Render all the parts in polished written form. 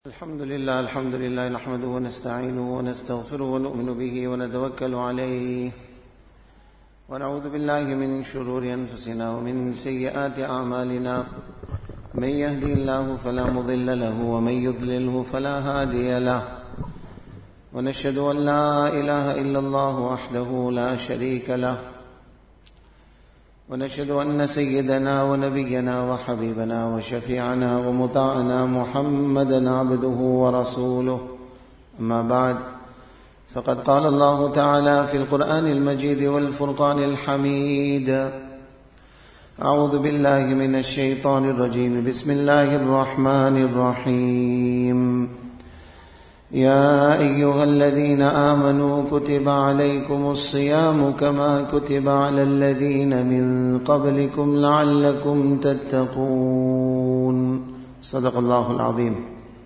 الحمد لله نحمده ونستعينه ونستغفره ونؤمن به ونتوكل عليه ونعوذ بالله من شرور أنفسنا ومن سيئات أعمالنا من يهدي الله فلا مضل له ومن يضلله فلا هادي له ونشهد أن لا إله إلا الله وحده لا شريك له ونشهد أن سيدنا ونبينا وحبيبنا وشفيعنا ومطاعنا محمدا عبده ورسوله أما بعد فقد قال الله تعالى في القرآن المجيد والفرقان الحميد أعوذ بالله من الشيطان الرجيم بسم الله الرحمن الرحيم يا أيها الذين آمنوا كتب عليكم الصيام كما كتب على الذين من قبلكم لعلكم تتقون صدق الله العظيم.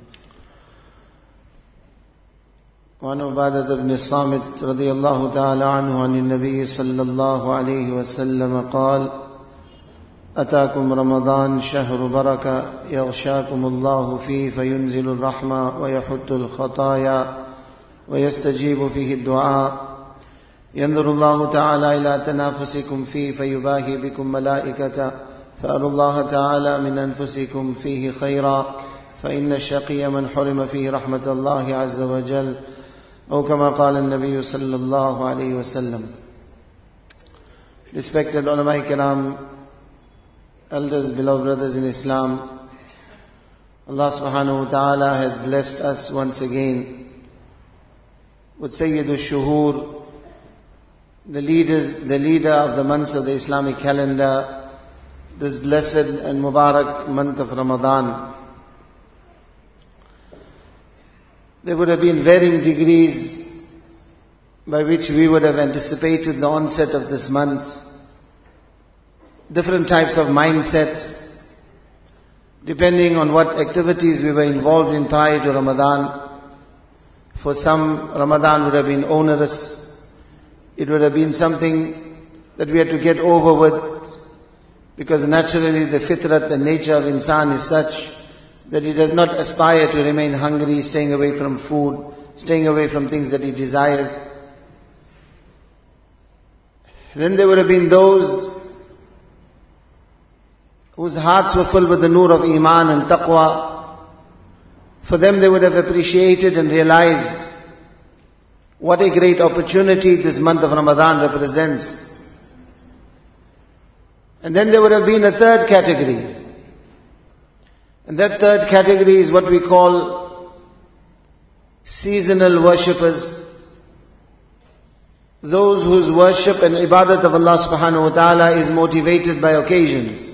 وعن عبادة بن الصامت رضي الله تعالى عنه عن النبي صلى الله عليه وسلم قال: أتاكم رمضان شهر بركة يغشاكم الله فيه فينزل الرحمة ويحط الخطايا ويستجيب فيه الدعاء، ينظر الله تعالى إلى تنافسكم فيه فيباهي بكم ملائكته، فأروا الله تعالى من أنفسكم فيه خيرا، فإن الشقي من حرم فيه رحمة الله عز وجل، أو كما قال النبي صلى الله عليه وسلم. Respected ulama kiram, elders, beloved brothers in Islam, Allah subhanahu wa ta'ala has blessed us once again with Sayyid al-Shuhur, the leader of the months of the Islamic calendar, this blessed and Mubarak month of Ramadan. There would have been varying degrees by which we would have anticipated the onset of this month. Different types of mindsets, depending on what activities we were involved in prior to Ramadan. For some, Ramadan would have been onerous. It would have been something that we had to get over with, because naturally the fitrat, the nature of insan is such that he does not aspire to remain hungry, staying away from food, staying away from things that he desires. Then there would have been those whose hearts were filled with the nur of Iman and Taqwa. For them, they would have appreciated and realized what a great opportunity this month of Ramadan represents. And then there would have been a third category. And that third category is what we call seasonal worshippers. Those whose worship and ibadat of Allah subhanahu wa ta'ala is motivated by occasions.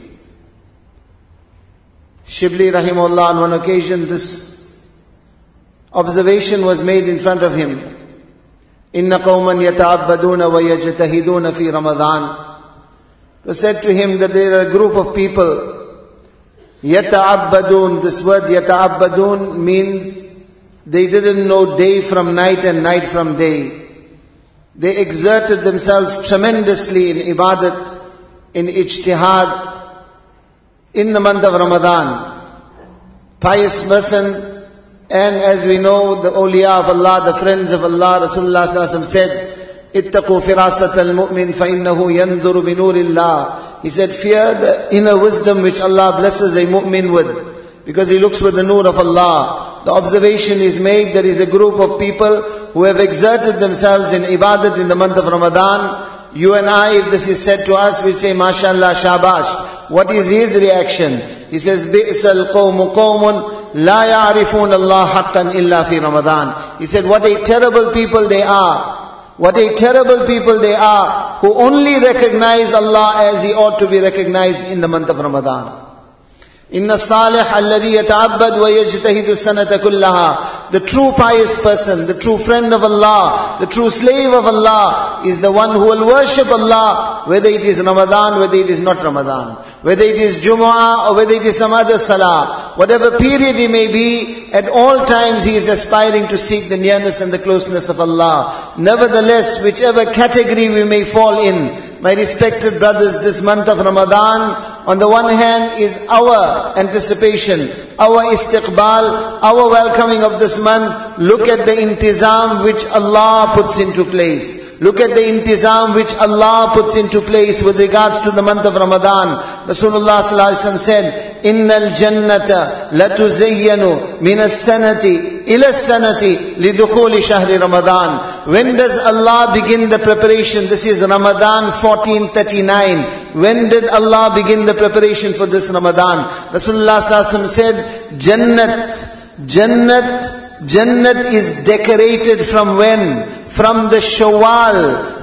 Shibli rahimahullah, on one occasion this observation was made in front of him. Inna qawman yata'abbaduna wa yajtahiduna fi Ramadan. It was said to him that there are a group of people, yata'abbadun. This word yata'abbadun means they didn't know day from night and night from day. They exerted themselves tremendously in ibadat, in ijtihad, in the month of Ramadan. Pious person, and as we know, the awliya of Allah, the friends of Allah, Rasulullah sallallahu alaihi wasallam said, ittaqu firasat al-mu'min fa innahu yanzuru bi nurillah. He said, fear the inner wisdom which Allah blesses a mu'min with, because he looks with the nur of Allah. The observation is made, there is a group of people who have exerted themselves in ibadat in the month of Ramadan. You and I, if this is said to us, we say, mashallah, shabash. What is his reaction? He says, bi'sal qawmu qawmun la ya'rifun Allah haqqan illa fi Ramadan. He said, what a terrible people they are. What a terrible people they are, who only recognize Allah as He ought to be recognized in the month of Ramadan. Inna salih alladhi yata'abbad wa yajtahidu sanata kullaha. The true pious person, the true friend of Allah, the true slave of Allah is the one who will worship Allah, whether it is Ramadan, whether it is not Ramadan, whether it is Jumu'ah or whether it is some other salah. Whatever period he may be, at all times he is aspiring to seek the nearness and the closeness of Allah. Nevertheless, whichever category we may fall in, my respected brothers, this month of Ramadan On the one hand is our anticipation, our istiqbal, our welcoming of this month. Look at the intizam which Allah puts into place. Look at the intizam which Allah puts into place with regards to the month of Ramadan. Rasulullah sallallahu alaihi wasallam said, "Innal jannata latuzayyanu min as-sanati ila as-sanati lidukhuli shahri Ramadan." When does Allah begin the preparation? This is Ramadan 1439. When did Allah begin the preparation for this Ramadan? Rasulullah sallallahu alaihi wasallam said, Jannat is decorated from when? From the Shawwal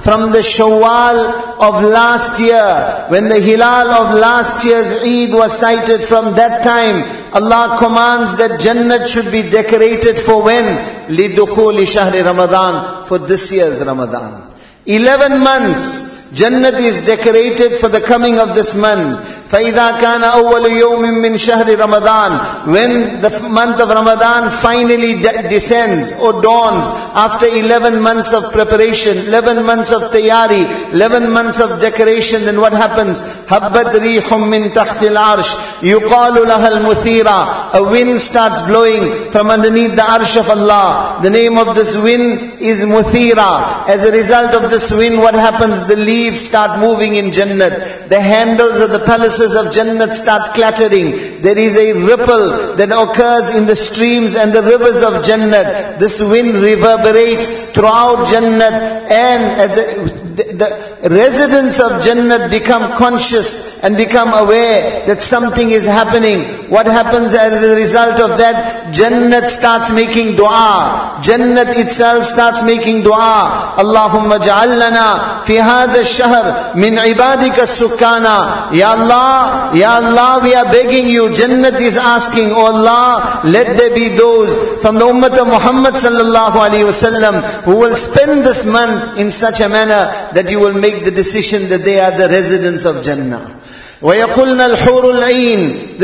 of last year. When the Hilal of last year's Eid was sighted, from that time, Allah commands that Jannat should be decorated for when? Lidukhuli shahri Ramadan, for this year's Ramadan. 11 months, Jannat is decorated for the coming of this month. فَإِذَا كَانَ أَوَّلُ يَوْمٍ مِّن شَهْرِ رَمَضَانَ. When the month of Ramadan finally descends or dawns, after 11 months of preparation, 11 months of tayari, 11 months of decoration, then what happens? هَبَّتْ رِيحٌ مِّن تَحْتِ الْعَرْشِ يُقَالُ لَهَا الْمُثِيرَةِ. A wind starts blowing from underneath the arsh of Allah. The name of this wind is Muthira. As a result of this wind, what happens? The leaves start moving in Jannat. The handles of the palaces of Jannat start clattering. There is a ripple that occurs in the streams and the rivers of Jannat. This wind reverberates throughout Jannat, and as the residents of Jannat become conscious and become aware that something is happening. What happens as a result of that? Jannat starts making dua. Jannat itself starts making dua. Allahumma ja'al lana fi hadha ash-shahr min ibadika as-sukkana. Ya Allah, we are begging you. Jannat is asking, oh Allah, let there be those from the ummah of Muhammad sallallahu alaihi wasallam who will spend this month in such a manner that you will make the decision that they are the residents of Jannah. وَيَقُلْنَا الْحُورُ الْعِينِ.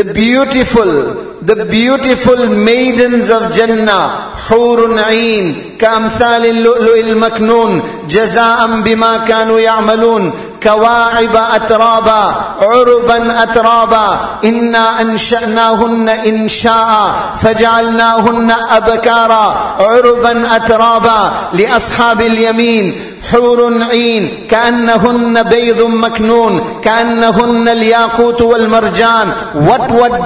The beautiful maidens of Jannah. حُورٌ عِينٌ كَأَمْثَالِ اللُّؤْلُؤِ الْمَكْنُونِ جَزَاءً بِمَا كَانُوا يَعْمَلُونَ كواعب أترابا عربا أترابا إنا أنشأناهن إنشاء فجعلناهن أبكارا عربا أترابا لأصحاب اليمين حور عين كأنهن بيض مكنون كأنهن الياقوت والمرجان. What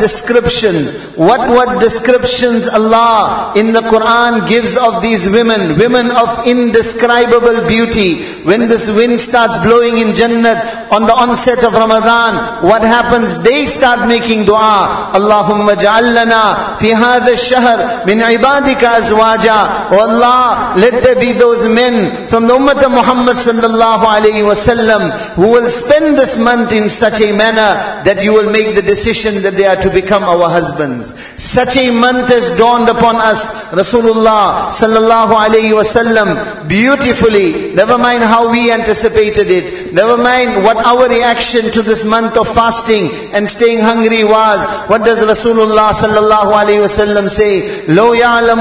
descriptions Allah in the Quran gives of these women of indescribable beauty. When this wind starts blowing in Jannat on the onset of Ramadan, what happens? They start making dua. Allahumma ja'al lana fi hadha ash-shahr min ibadika azwaja. Oh Allah, let there be those men from the ummah of Muhammad sallallahu alayhi wasallam who will spend this month in such a manner that you will make the decision that they are to become our husbands. Such a month has dawned upon us. Rasulullah sallallahu alayhi wasallam beautifully, never mind how we anticipated it, never mind what our reaction to this month of fasting and staying hungry was. What does Rasulullah sallallahu alayhi wasallam say? لو يعلم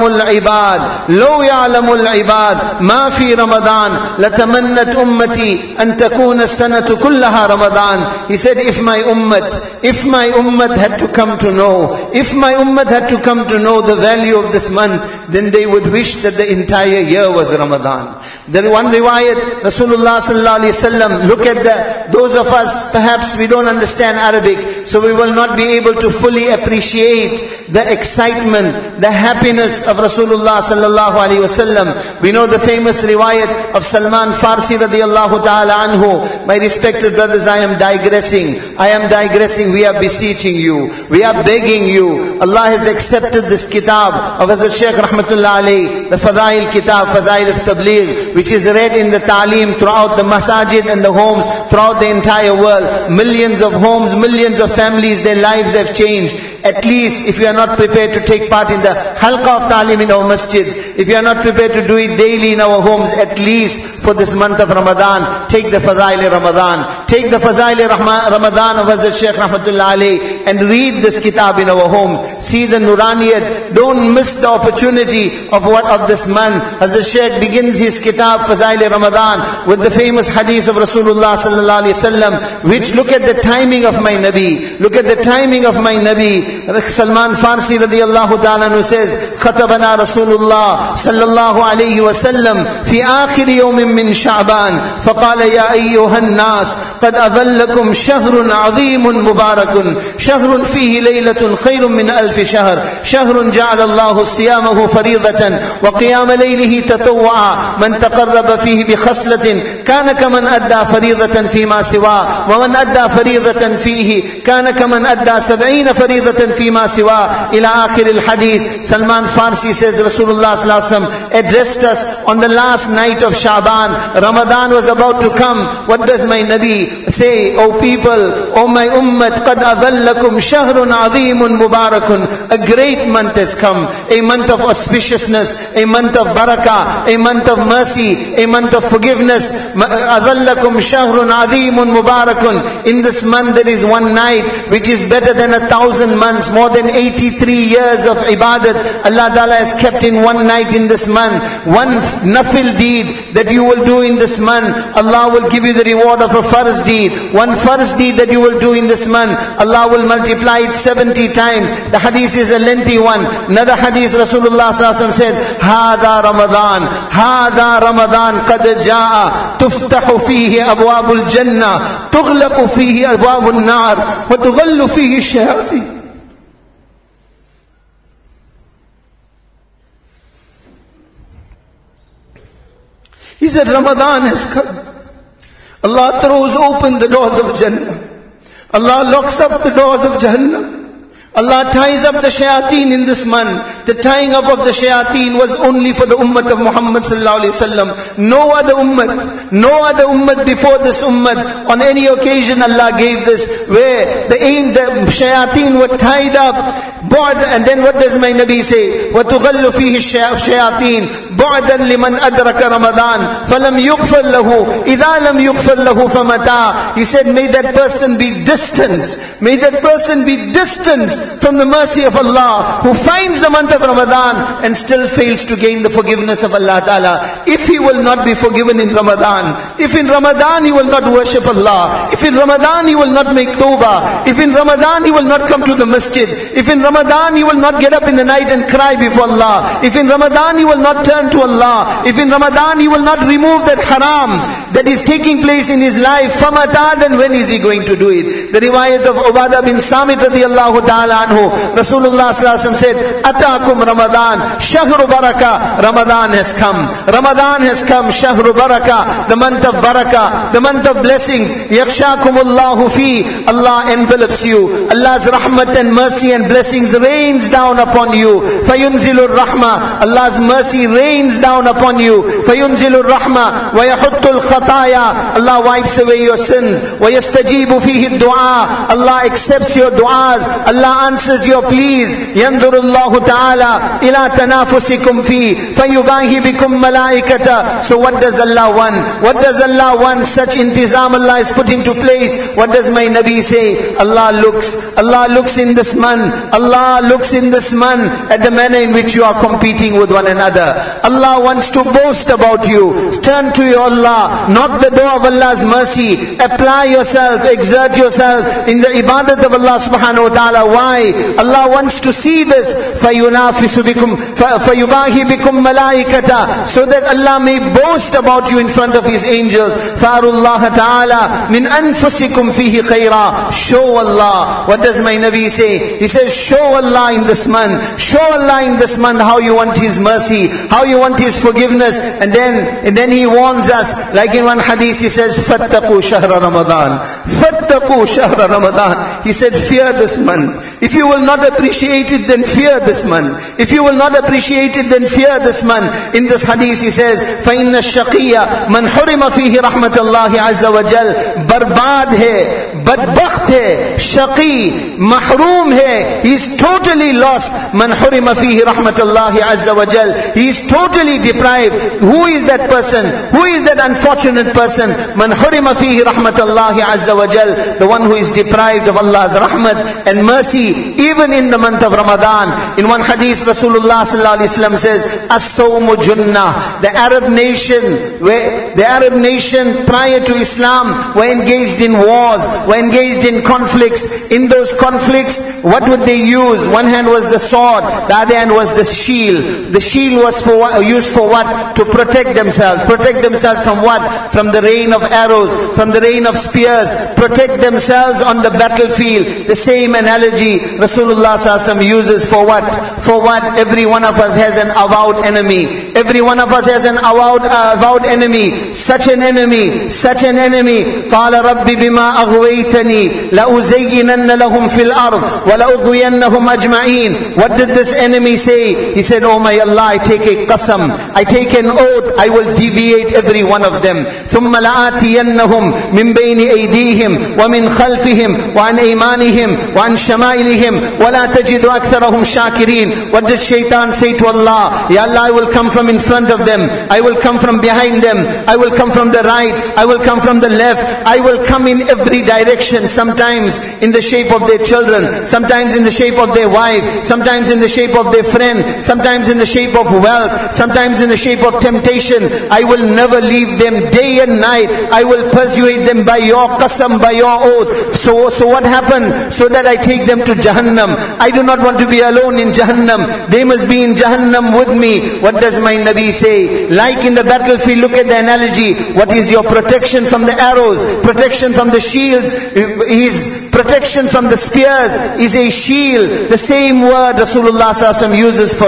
العباد ما في رمضان لتمنت أمتي أن تكون السنة كلها رمضان. He said, if my ummah had to come to know, the value of this month, then they would wish that the entire year was Ramadan. There one riwayat, Rasulullah sallallahu alaihi wasallam, look at those of us, perhaps we don't understand Arabic, so we will not be able to fully appreciate the excitement, the happiness of Rasulullah sallallahu alaihi wasallam. We know the famous riwayat of Salman Farsi radiyallahu ta'ala anhu. My respected brothers, I am digressing. We are beseeching you. We are begging you. Allah has accepted this kitab of Hazrat Shaykh Rahmatullah alayhi, the Fadail Kitab, Fazail of Tabligh, which is read in the Ta'aleem throughout the masajid and the homes throughout the entire world. Millions of homes, millions of families, their lives have changed. At least if you are not prepared to take part in the halqa of ta'lim in our masjids, if you are not prepared to do it daily in our homes, at least for this month of Ramadan, take the Fazail Ramadan. Take the Fazail Ramadan of Hazrat Shaykh Rahmatullah alayhi. and read this kitab in our homes. See the Nuraniyat. Don't miss the opportunity of this month. Hazrat Shaykh begins his kitab Fazail Ramadan with the famous hadith of Rasulullah sallallahu alaihi wasallam, which look at the timing of my Nabi. Look at the timing of my Nabi. Salman Farsi radiyallahu ta'ala who says, Khatabana Rasulullah sallallahu alayhi wasallam fi akhir yawmin min Sha'ban faqala ya ayyuhan nas qad adhallakum shahrun azimun mubarakun shahrun fihi laylatun khayrun min alf shahr shahrun ja'ala Allahu siyamahu faridatan wa qiyam laylihi tatawwa'a man taqarraba fihi bi khaslatin kana kaman adda faridatan fima siwa wa man adda faridatan fihi kana kaman adda 70 faridatan fima siwa ila akhir al hadith. Salman Farsi says Rasulullah sallallahu alaihi wasallam addressed us on the last night of Sha'ban. Ramadan was about to come. What does my Nabi say? O people, O my ummat, qad adhallakum shahrun azimun mubarakun. A great month has come. A month of auspiciousness, a month of barakah, a month of mercy, a month of forgiveness. Adhallakum shahrun azimun mubarakun. In this month there is one night which is better than 1,000 months, more than 83 years of ibadat. Allah Ta'ala has kept in one night in this month. One nafil deed that you will do in this month, Allah will give you the reward of a farz deed. One farz deed that you will do in this month, Allah will multiply it 70 times. The hadith is a lengthy one. Another hadith, Rasulullah sallallahu alaihi wasallam said, Hada Ramadan qad jaa tuftahu fihi abwabul jannah tughlaqu fihi abwabun nar wa tughallu fihi shayatin. He said, Ramadan has come. Allah throws open the doors of Jannah. Allah locks up the doors of Jahannam. Allah ties up the shayateen in this month. The tying up of the shayateen was only for the ummah of Muhammad sallallahu alaihi wasallam. No other ummah before this ummah. On any occasion Allah gave this, where the shayateen were tied up. And then what does my Nabi say? وَتُغَلُّ فِيهِ الشَّيَاطِينَ بُعْدًا لِمَنْ أَدْرَكَ رَمَضَانَ فَلَمْ يُغْفَرْ لَهُ إِذَا لَمْ يُغْفَرْ لَهُ فَمَتَى. He said, may that person be distanced. May that person be distanced from the mercy of Allah, who finds the month of Ramadan and still fails to gain the forgiveness of Allah Ta'ala. If he will not be forgiven in Ramadan, if in Ramadan he will not worship Allah, if in Ramadan he will not make tawbah, if in Ramadan he will not come to the masjid, if in Ramadan he will not get up in the night and cry before Allah, if in Ramadan he will not turn to Allah, if in Ramadan he will not remove that haram that is taking place in his life, famata, then when is he going to do it? The riwayat of Ubadah bin Samit radiyallahu ta'ala anhu, Rasulullah sallallahu alaihi wasallam said, Ataakum Ramadan, Shahru Baraka. Ramadan has come. Ramadan has come, Shahru Baraka, the month of barakah, the month of blessings. Yakhshakumullahu fi. Allah envelops you. Allah's rahmat and mercy and blessings rains down upon you. Fayunzilur rahma. Allah's mercy rains down upon you. Fayunzilur rahma. Wa yahuttul khataya. Allah wipes away your sins. Wa yastajibu fihi dua. Allah accepts your du'as. Allah answers your pleas. Yandurullahu ta'ala ila tanafusikum fi fayubahi bikum malaikata. So what does Allah want? What does Allah want? Such intizam Allah is put into place. What does my Nabi say? Allah looks in this month. Allah looks in this month at the manner in which you are competing with one another. Allah wants to boast about you. Turn to your Allah. Knock the door of Allah's mercy. Apply yourself. Exert yourself in the ibadat of Allah subhanahu wa ta'ala. Why? Allah wants to see this. فَيُنَافِسُ بِكُمْ فَيُبَاهِ بِكُمْ مَلَائِكَةً. So that Allah may boast about you in front of His angels. فَأَرُوا اللَّهَ تَعَالَى مِنْ أَنفُسِكُمْ فِيهِ خَيْرًا. Show Allah. What does my Nabi say? He says, show Allah in this month. Show Allah in this month how you want His mercy, how you want His forgiveness. And then He warns us. Like in one hadith He says, فَاتَّقُوا شَهْرَ رَمَضَانَ. فَاتَّقُوا شَهْرَ رَمَضَانَ. He said, fear this month. If you will not appreciate it, then fear this month. If you will not appreciate it, then fear this month. In this hadith he says, فَإِنَّ الشَّقِيَّ مَنْ حُرِمَ فِيهِ رَحْمَةَ اللَّهِ عَزَّ وَجَلَّ. बर्बाद है, बदबख्त है, शकी, mahroom hai. He is totally lost. Man hurima fihi rahmatullahi azza wa jal. He is totally deprived. Who is that person? Who is that unfortunate person? Man hurima fihi rahmatullahi azza wa jal. The one who is deprived of Allah's rahmat and mercy, even in the month of Ramadan. In one hadith, Rasulullah sallallahu alaihi wasallam says, as-sawmu junnah. The Arab nation prior to Islam were engaged in wars, were engaged in conflicts. In those conflicts, what would they use? One hand was the sword, the other hand was the shield. The shield was used for what? To protect themselves. Protect themselves from what? From the rain of arrows, from the rain of spears. Protect themselves on the battlefield. The same analogy Rasulullah sallallahu alaihi wasallam uses for what? For what? Every one of us has an avowed enemy. Every one of us has an avowed enemy. Such an enemy. قال رب بما أغويتني لأزينن لهم في الأرض ولأغوينهم أجمعين. What did this enemy say? He said, oh my Allah, I take a qasam, I take an oath, I will deviate every one of them. ثم لآتينهم من بين أيديهم ومن خلفهم وعن أيمانهم وعن شمائلهم ولا تجد أكثرهم شاكرين. What did Shaitan say to Allah? Ya Allah, I will come from in front of them, I will come from behind them, I will come from the right, I will come from the left, I will come in every direction. Sometimes in the shape of their children, sometimes in the shape of their wife, sometimes in the shape of their friend, sometimes in the shape of wealth, sometimes in the shape of temptation. I will never leave them day and night. I will persuade them by your qasam, by your oath. So what happened? So that I take them to Jahannam. I do not want to be alone in Jahannam. They must be in Jahannam with me. What does my Nabi say? Like in the battlefield, look at the analogy. What is your protection from the arrows? Protection from the shields. His protection from the spears is a shield. The same word Rasulullah sallallahu alaihi wasallam uses for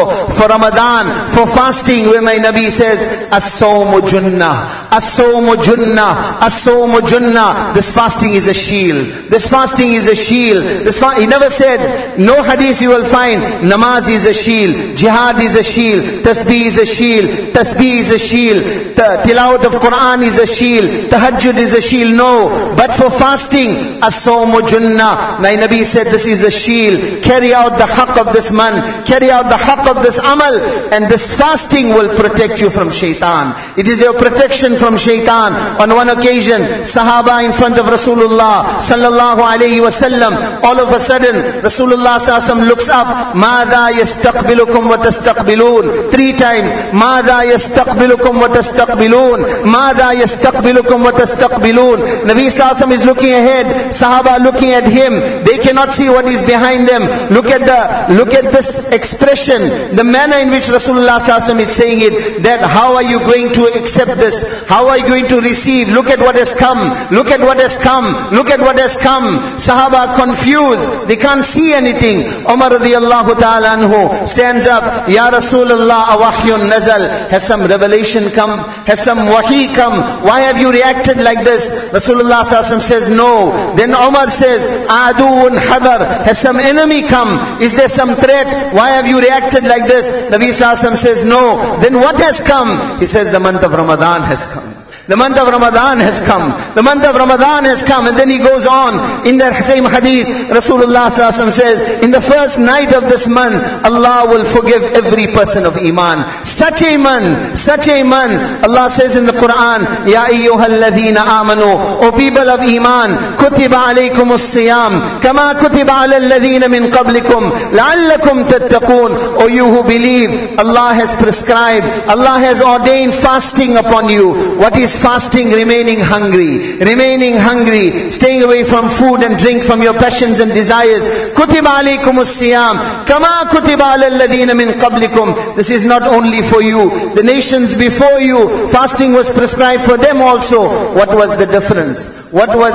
Ramadan, for fasting, where my Nabi says, as-sawmu junnah, as-sawmu junnah, as-sawmu junnah. This fasting is a shield. This fasting is a shield. He never said, no hadith you will find, namaz is a shield, jihad is a shield, tasbih is a shield, tasbih is a shield, tilawat of Quran is a shield, tahajjud is a shield. No, but for fasting, as-sawmu junnah. My Nabi said, this is a shield. Carry out the haqq of this month, carry out the haqq of this amal, and this fasting will protect you from shaitan. It is your protection from shaitan. On one occasion, Sahaba in front of Rasulullah sallallahu alayhi wasallam, all of a sudden Rasulullah sallallahu alayhi wasallam looks up. Mada yastaqbilukum wa tastaqbilun. 3 times. Mada yastaqbilukum wa tastaqbilun. Mada yastaqbilukum wa tastaqbilun. Nabi sallallahu alayhi wasallam is looking ahead, Sahaba looking at him. They cannot see what is behind them. Look at this expression, the manner in which Rasulullah sallallahu alaihi wasallam is saying it, that how are you going to accept this? How are you going to receive? Look at what has come. Look at what has come. Look at what has come. Sahaba are confused. They can't see anything. Umar radiyallahu ta'ala anhu stands up. Ya Rasulullah, awahyun nazal. Has some revelation come? Has some wahi come? Why have you reacted like this? Rasulullah sallallahu alaihi wasallam says no. Then Umar says, aduun hadar. Has some enemy come? Is there some threat? Why have you reacted like this? Nabi sallallahu alaihi wasallam says no. Then what has come? He says the month of Ramadan has come. The month of Ramadan has come. The month of Ramadan has come. And then he goes on. In that same hadith, Rasulullah sallallahu alaihi wasallam says, in the first night of this month, Allah will forgive every person of Iman. Such a month. Allah says in the Quran, Ya ayyuhalladhina amanu, O people of Iman, kutiba alaykumus siyam, kama kutiba ala alladhina min qablikum, la'allakum tattaqun. O you who believe, Allah has prescribed, Allah has ordained fasting upon you. What is fasting? Remaining hungry, staying away from food and drink, from your passions and desires. Kutiba alaykumus siyam, kama kutiba ala alladhina min qablikum. This is not only for you, the nations before you, fasting was prescribed for them also. What was the difference?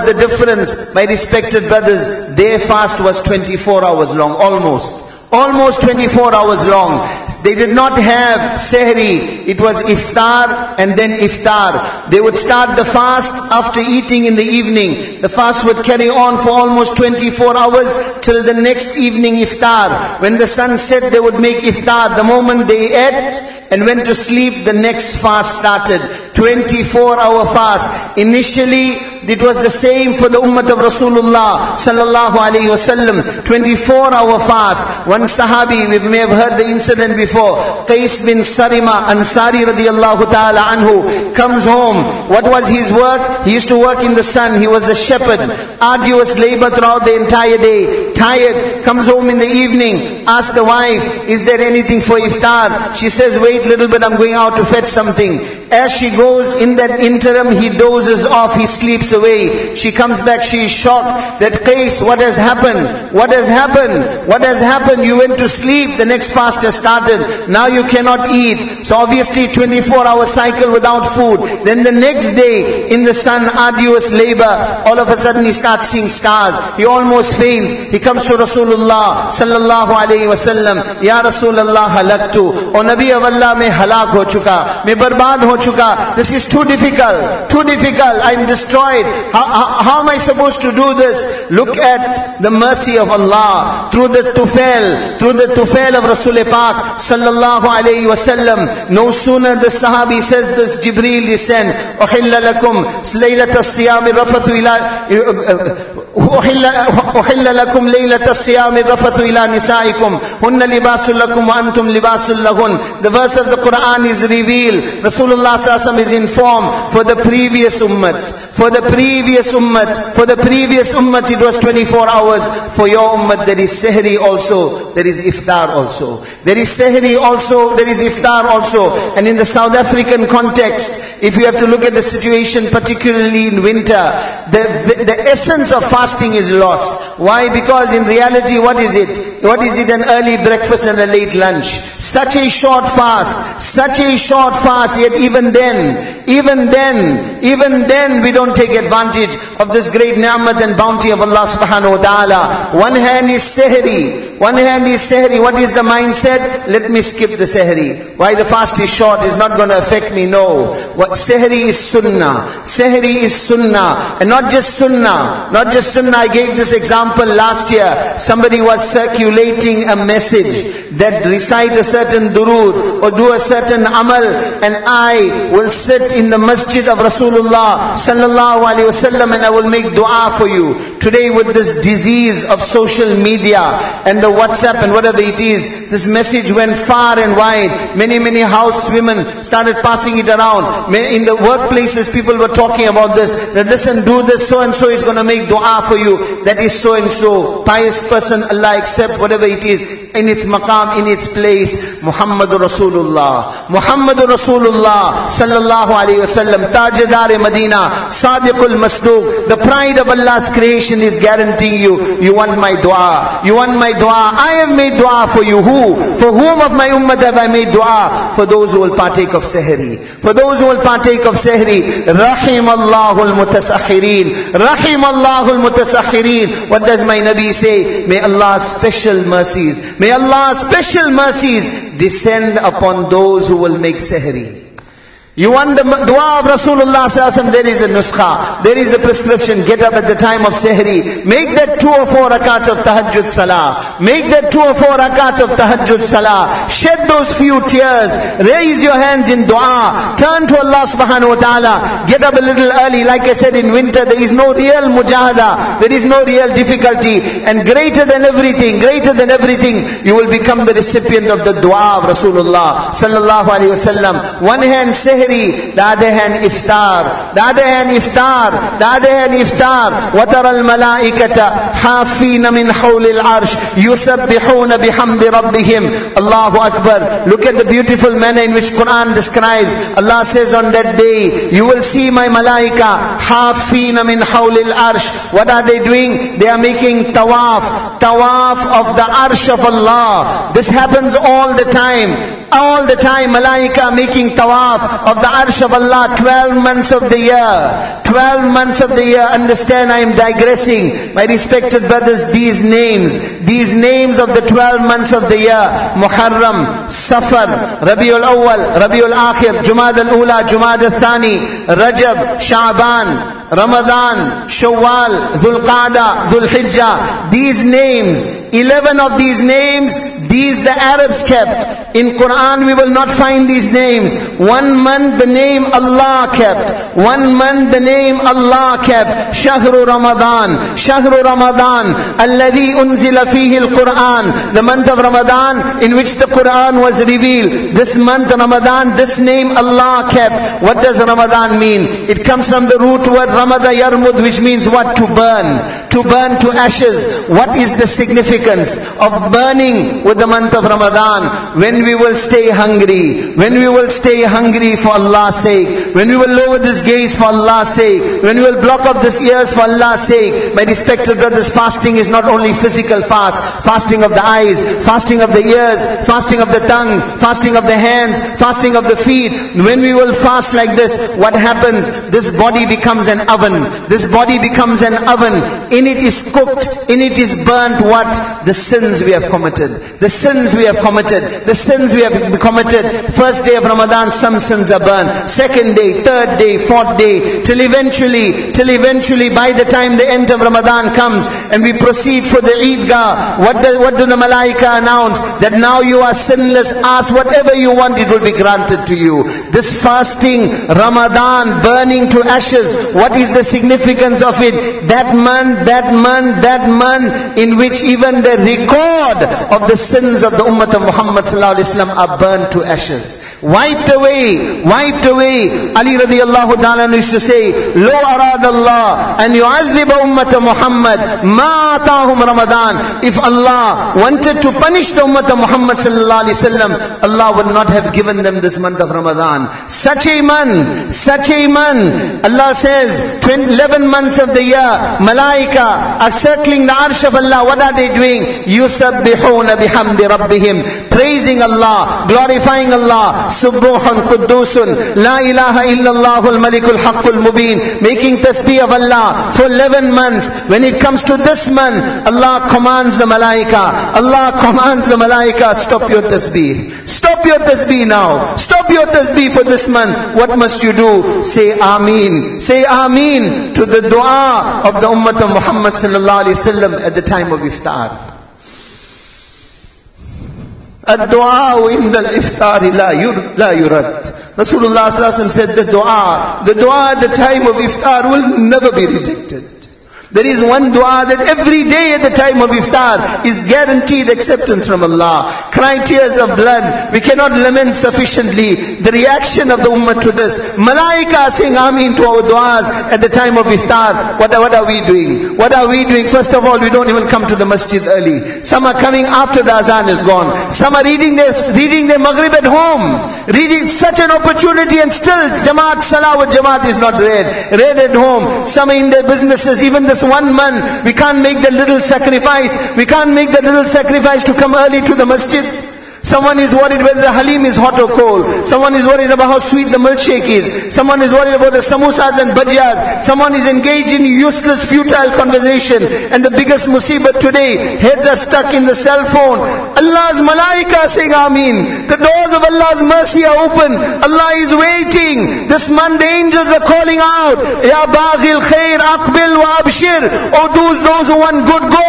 My respected brothers, their fast was 24 hours long, almost 24 hours long. They did not have sehri. It was iftar and then iftar. They would start the fast after eating in the evening. The fast would carry on for almost 24 hours till the next evening iftar. When the sun set, they would make iftar. The moment they ate and went to sleep, the next fast started. 24-hour fast. Initially, it was the same for the ummah of Rasulullah sallallahu alayhi wasallam. 24-hour fast. One sahabi, we may have heard the incident before, Qais bin Sarima Ansari radiyallahu ta'ala anhu, comes home. What was his work? He used to work in the sun. He was a shepherd. Arduous labor throughout the entire day. Tired. Comes home in the evening. Asks the wife, is there anything for iftar? She says, wait a little bit, I'm going out to fetch something. As she goes, in that interim, he dozes off, he sleeps away. She comes back, she is shocked that, Qais, what has happened? What has happened? What has happened? You went to sleep, the next fast has started. Now you cannot eat. So obviously 24-hour cycle without food. Then the next day, in the sun, arduous labor, all of a sudden he starts seeing stars. He almost faints. He comes to Rasulullah sallallahu alayhi wasallam. Ya Rasulullah halaktu. O Nabi of Allah, mein halak ho chuka. Mein barbad ho chuka. This is too difficult. Too difficult. I'm destroyed. How am I supposed to do this? Look at the mercy of Allah. Through the tufail of Rasul Pak sallallahu alayhi wasallam. No sooner the Sahabi says this, Jibreel descend. Uhilla lakum laylat as-siyam rafathu ila أحل لكم ليلة الصيام الرفث إلى نسائكم هن لباس لكم وأنتم لباس لهن. The verse of the Quran is revealed. Rasulullah sallallahu alaihi wasallam is informed for the previous ummats. For the previous ummats it was 24 hours. For your ummah there is sehri also, there is iftar also. There is sehri also, there is iftar also. And in the South African context, if you have to look at the situation, particularly in winter, the essence of fasting is lost. Why? Because in reality, what is it? What is it? An early breakfast and a late lunch. Such a short fast, yet even then, we don't take advantage of this great ni'mat and bounty of Allah subhanahu wa ta'ala. One hand is sehri. What is the mindset? Let me skip the sehri. Why? The fast is short, it's not going to affect me. No. What sehri is sunnah. And not just sunnah. I gave this example last year. Somebody was circulating a message that recite a certain durood or do a certain amal, and I will sit in the masjid of Rasulullah sallallahu alaihi wasallam and I will make dua for you. Today, with this disease of social media and the WhatsApp and whatever it is, this message went far and wide. Many housewomen started passing it around. In the workplaces, people were talking about this. That listen, do this, so and so is going to make dua for you. That is so and so. Pious person, Allah accept whatever it is. In its maqam, in its place, Muhammadur Rasulullah sallallahu alayhi wasallam, Tajdar Medina, Sadiqul Masduq, the pride of Allah's creation is guaranteeing you want my dua. I have made dua for you. Who? For whom of my ummah have I made dua? For those who will partake of sehri. Rahimallahu al-mutasakhirin. What does my Nabi say? May Allah's special mercies descend upon those who will make sehri. You want the dua of Rasulullah sallallahu alaihi wasallam, there is a nuskha, there is a prescription. Get up at the time of sehri. Make that 2 or 4 rakats of tahajjud salah. Shed those few tears. Raise your hands in dua. Turn to Allah subhanahu wa ta'ala. Get up a little early. Like I said, in winter there is no real mujahada. There is no real difficulty. And greater than everything, you will become the recipient of the dua of Rasulullah sallallahu alaihi wasallam. One hand sehri, the other hand iftar. وَتَرَى الْمَلَائِكَةَ حَافِينَ مِنْ حَوْلِ الْعَرْشِ يُسَبِّحُونَ بِحَمْدِ رَبِّهِمْ. Allahu Akbar. Look at the beautiful manner in which Quran describes. Allah says on that day, you will see my malaika حَافِينَ مِنْ حَوْلِ الْعَرْشِ. What are they doing? They are making tawaf of the arsh of Allah. This happens all the time. All the time, malaika making tawaf of the arsh of Allah 12 months of the year. 12 months of the year. Understand, I am digressing. My respected brothers, these names of the 12 months of the year: Muharram, Safar, Rabiul Awwal, Rabiul Akhir, Jumad al-Ula, Jumad al-Thani, Rajab, Sha'ban, Ramadan, Shawwal, Dhul Qa'dah, Dhul Hijjah. These names, 11 of these names, these the Arabs kept. In Quran we will not find these names. 1 month the name Allah kept. 1 month the name Allah kept. Shahru Ramadan, Shahru Ramadan, Alladhi unzila fihi al-Quran. The month of Ramadan in which the Quran was revealed. This month Ramadan, this name Allah kept. What does Ramadan mean? It comes from the root word Ramada Yarmud, which means what? To burn. To burn to ashes. What is the significance of burning with the month of Ramadan? When we will stay hungry. When we will stay hungry for Allah's sake. When we will lower this gaze for Allah's sake. When we will block up this ears for Allah's sake. My respected brothers, fasting is not only physical fast. Fasting of the eyes, fasting of the ears, fasting of the tongue, fasting of the hands, fasting of the feet. When we will fast like this, what happens? This body becomes an oven. This body becomes an oven. In it is cooked, in it is burnt what? The sins we have committed. The sins we have committed. The sins we have committed. First day of Ramadan, some sins are burned. Second day, third day, fourth day, till eventually by the time the end of Ramadan comes and we proceed for the Eidgah, what do the Malaika announce? That now you are sinless. Ask whatever you want, it will be granted to you. This fasting, Ramadan, burning to ashes, what is the significance of it? That month in which even the record of the sins of the Ummah of Muhammad sallallahu alaihi wasallam are burned to ashes. Wiped away. Ali radiallahu ta'ala used to say, Lo arad Allah an yu'adhiba ummata Muhammad ma atahum Ramadan. If Allah wanted to punish the Ummah of Muhammad sallallahu alaihi wasallam, Allah would not have given them this month of Ramadan. Such a month. Allah says, 11 months of the year, Malaika are circling the arsh of Allah. What are they doing? Yusabbihuna bihamdi rabbihim, praising Allah, glorifying Allah. Subbuhun Quddusun, La ilaha illallahul malikul haqqul mubin, making tasbih of Allah for 11 months. When it comes to this month, Allah commands the Malaika, stop your tasbih. Stop your tasbih now. Stop your tasbih for this month. What must you do? Say Ameen. Say Ameen to the dua of the Ummah of Muhammad sallallahu alaihi wasallam at the time of iftar. Ad-du'a inda al-iftar la yurad. Rasulullah sallallahu alaihi wasallam said the dua at the time of iftar will never be rejected. There is one dua that every day at the time of iftar is guaranteed acceptance from Allah. Cry tears of blood. We cannot lament sufficiently the reaction of the ummah to this. Malaika saying Ameen to our duas at the time of iftar. What are we doing? What are we doing? First of all, we don't even come to the masjid early. Some are coming after the azan is gone. Some are reading their maghrib at home. Reading such an opportunity, and still Jamaat, Salah wa Jamaat is not read at home. Some are in their businesses. Even this 1 month, we can't make that little sacrifice. We can't make that little sacrifice to come early to the masjid. Someone is worried whether the halim is hot or cold. Someone is worried about how sweet the milkshake is. Someone is worried about the samosas and bhajiyas. Someone is engaged in useless, futile conversation. And the biggest musibah today, heads are stuck in the cell phone. Allah's malaika saying Ameen. The doors of Allah's mercy are open. Allah is waiting. This month the angels are calling out, Ya baghil khair aqbil wa abshir. Oh, those who want good, go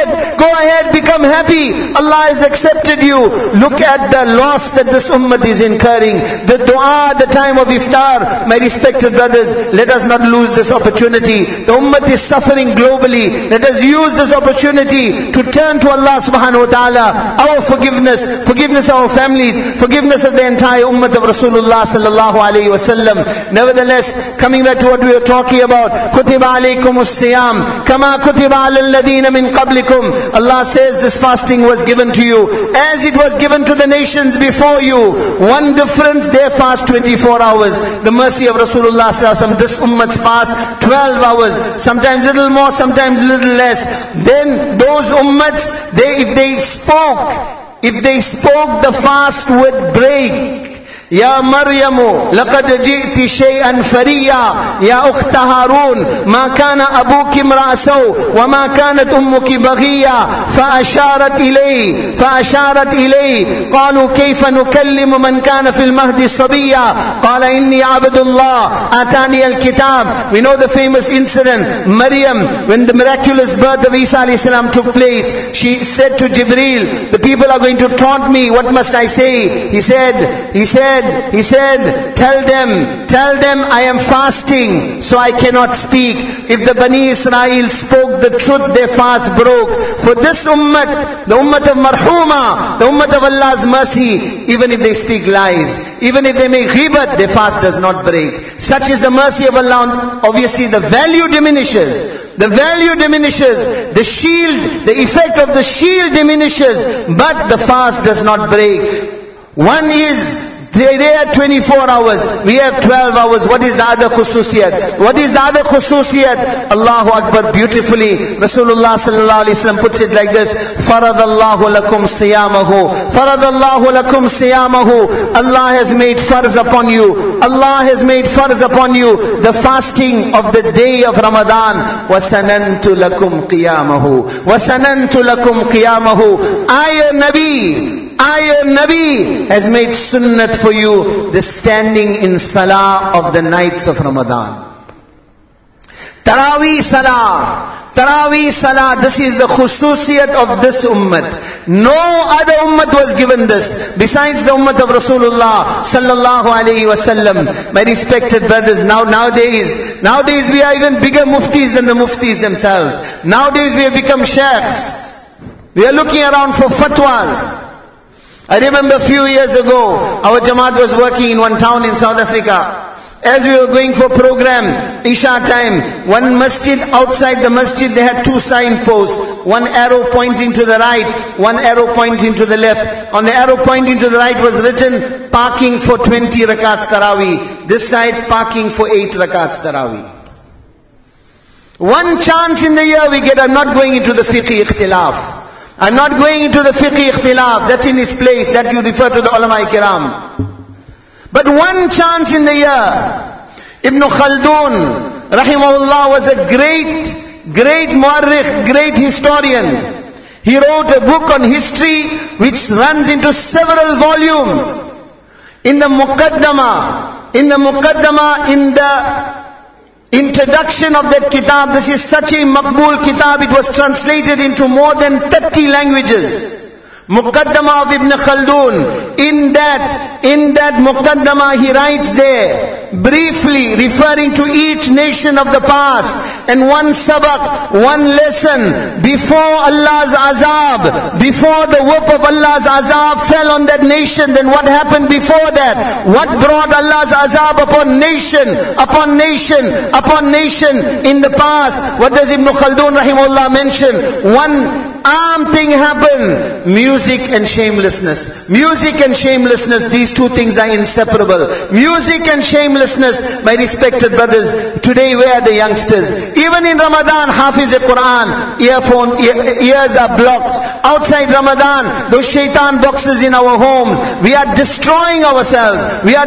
ahead, become happy. Allah has accepted you. Look at the loss that this ummah is incurring. The dua at the time of iftar. My respected brothers, let us not lose this opportunity. The ummah is suffering globally. Let us use this opportunity to turn to Allah subhanahu wa ta'ala. Our forgiveness of our families, forgiveness of the entire ummah of Rasulullah sallallahu alayhi wa sallam. Nevertheless, coming back to what we were talking about, Kutiba alaykumus siyam kama kutiba alal ladina min qablikum. Allah says this fasting was given to you as it was given to the nations before you. One difference, they fast 24 hours. The mercy of Rasulullah sallallahu alaihi wasallam, this ummah's fast 12 hours. Sometimes little more, sometimes little less. Then those ummahs, if they spoke If they spoke, the fast would break. يا مريم لقد جئت شيئا فريا يا أخت هارون ما كان أبوك امرأ سوء وما كانت أمك بغيا فأشارت إليه قالوا كيف نكلم من كان في المهد صبيا قال إني عبد الله آتاني الكتاب. We know the famous incident. Maryam, when the miraculous birth of Isa alayhi salam took place, she said to Jibreel, the people are going to taunt me, what must I say? He said, tell them I am fasting, so I cannot speak. If the Bani Israel spoke the truth, their fast broke. For this ummah, the ummah of Marhuma, the ummah of Allah's mercy, even if they speak lies, even if they make ghibat, their fast does not break. Such is the mercy of Allah. Obviously the value diminishes. The value diminishes. The shield, the effect of the shield diminishes, but the fast does not break. One is, they are 24 hours. We have 12 hours. What is the other khususiyat? What is the other khususiyat? Allahu Akbar, beautifully. Rasulullah sallallahu alaihi wasallam puts it like this. Faradallahu lakum siyamahu. Faradallahu lakum siyamahu. Allah has made farz upon you. Allah has made farz upon you the fasting of the day of Ramadan. Wasanantu lakum qiyamahu. Wasanantu lakum qiyamahu. Ayah Nabi has made sunnat for you, the standing in salah of the nights of Ramadan. Taraweeh salah, this is the khususiyat of this ummah. No other ummah was given this besides the ummah of Rasulullah sallallahu alayhi wasallam. My respected brothers, nowadays we are even bigger muftis than the muftis themselves. Nowadays we have become sheikhs. We are looking around for fatwas. I remember a few years ago, our Jamaat was working in one town in South Africa. As we were going for program, Isha time, one masjid, outside the masjid they had two signposts. One arrow pointing to the right, one arrow pointing to the left. On the arrow pointing to the right was written, parking for 20 rakats Taraweeh. This side, parking for 8 rakats Taraweeh. One chance in the year we get, I'm not going into the fiqh ikhtilaf. I'm not going into the fiqh ikhtilaf, that's in its place, that you refer to the ulama kiram. But one chance in the year, Ibn Khaldun, rahimahullah, was a great muarrikh, great historian. He wrote a book on history which runs into several volumes. In the Muqaddama, in the introduction of that kitab, this is such a maqbool kitab, it was translated into more than 30 languages. Muqaddama of Ibn Khaldun. In that Muqaddama he writes there, briefly referring to each nation of the past, and one sabak, one lesson, before Allah's azab, before the whip of Allah's azab fell on that nation, then what happened before that? What brought Allah's azab upon nation in the past? What does Ibn Khaldun rahimahullah mention? One arm thing happened, music and shamelessness. Music and shamelessness, these two things are inseparable. Music and shamelessness, my respected brothers. Today where are the youngsters? Even in Ramadan, Hafiz al-Quran, ears are blocked. Outside Ramadan, those shaitan boxes in our homes. We are destroying ourselves.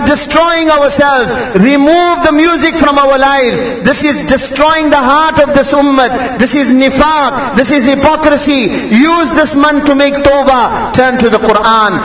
Remove the music from our lives. This is destroying the heart of this ummah. This is nifaq. This is hypocrisy. Use this month to make tawbah. Turn to the Quran.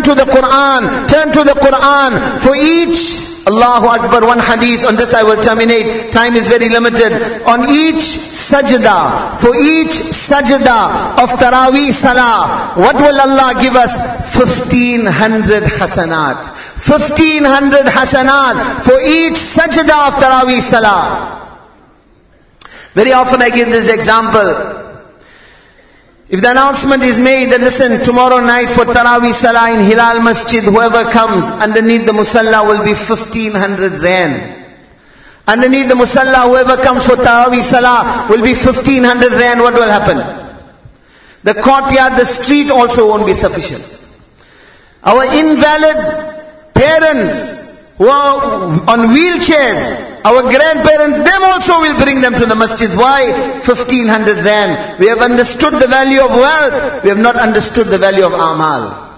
For each, Allahu Akbar, one hadith, on this I will terminate. Time is very limited. On each sajda, for each sajda of Taraweeh Salah, what will Allah give us? 1500 hasanat. 1500 hasanat for each sajda of Taraweeh Salah. Very often I give this example. If the announcement is made that listen, tomorrow night for Taraweeh Salah in Hilal Masjid, whoever comes underneath the Musalla will be 1500 rand. Underneath the Musalla, whoever comes for Taraweeh Salah will be 1500 rand. What will happen? The courtyard, the street also won't be sufficient. Our invalid parents who are on wheelchairs, our grandparents, them also will bring them to the masjid. Why? 1500 rand. We have understood the value of wealth. We have not understood the value of amal.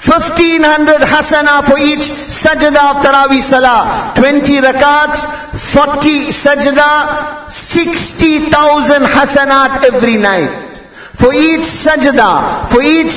1500 hasana for each sajda of Taraweeh Salah. 20 rakats, 40 sajda, 60,000 hasanat every night. For each sajda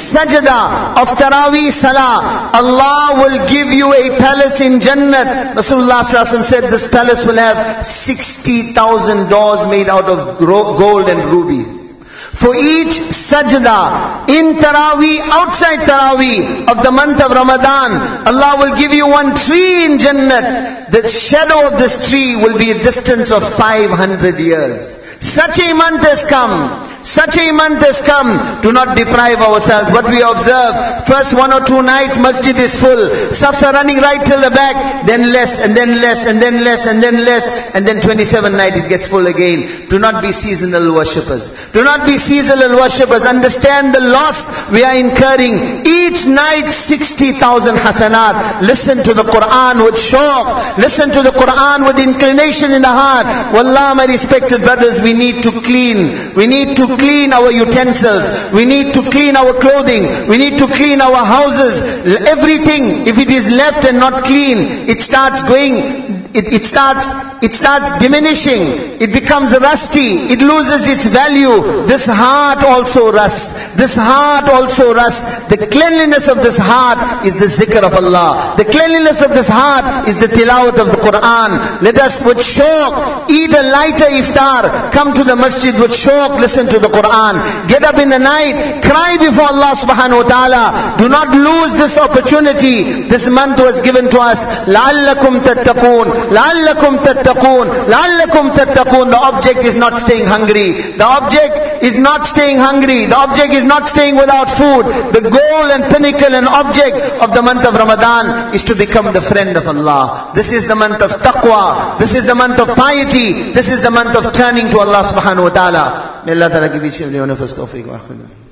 of Taraweeh Salah, Allah will give you a palace in Jannat. Rasulullah ﷺ said this palace will have 60,000 doors made out of gold and rubies. For each sajda in Taraweeh, outside Taraweeh of the month of Ramadan, Allah will give you one tree in Jannat. The shadow of this tree will be a distance of 500 years. Such a month has come. Such a month has come. Do not deprive ourselves. What we observe, first 1 or 2 nights, masjid is full. Safs are running right till the back, then less, and then less, and then less, and then less, and then 27th night it gets full again. Do not be seasonal worshippers. Do not be seasonal worshippers. Understand the loss we are incurring. Each night 60,000 hasanat. Listen to the Quran with shauq. Listen to the Quran with inclination in the heart. Wallah, my respected brothers, we need to clean. We need to clean our utensils. We need to clean our clothing. We need to clean our houses. Everything, if it is left and not clean, it starts going, it starts diminishing. It becomes rusty. It loses its value. This heart also rusts. This heart also rusts. The cleanliness of this heart is the zikr of Allah. The cleanliness of this heart is the tilawat of the Quran. Let us with shauq eat a lighter iftar. Come to the masjid with shauq. Listen to the Quran. Get up in the night. Cry before Allah subhanahu wa ta'ala. Do not lose this opportunity. This month was given to us. لَعَلَّكُمْ تَتَّقُونَ لَعَلَّكُمْ تَتَّقُونَ لَعَلَّكُمْ تَتَّقُونَ. The object is not staying hungry. The object is not staying hungry. The object is not staying without food. The goal and pinnacle and object of the month of Ramadan is to become the friend of Allah. This is the month of taqwa. This is the month of piety. This is the month of turning to Allah subhanahu wa ta'ala. May Allah ta'ala give each and every one of us tawfiq wa akhirah.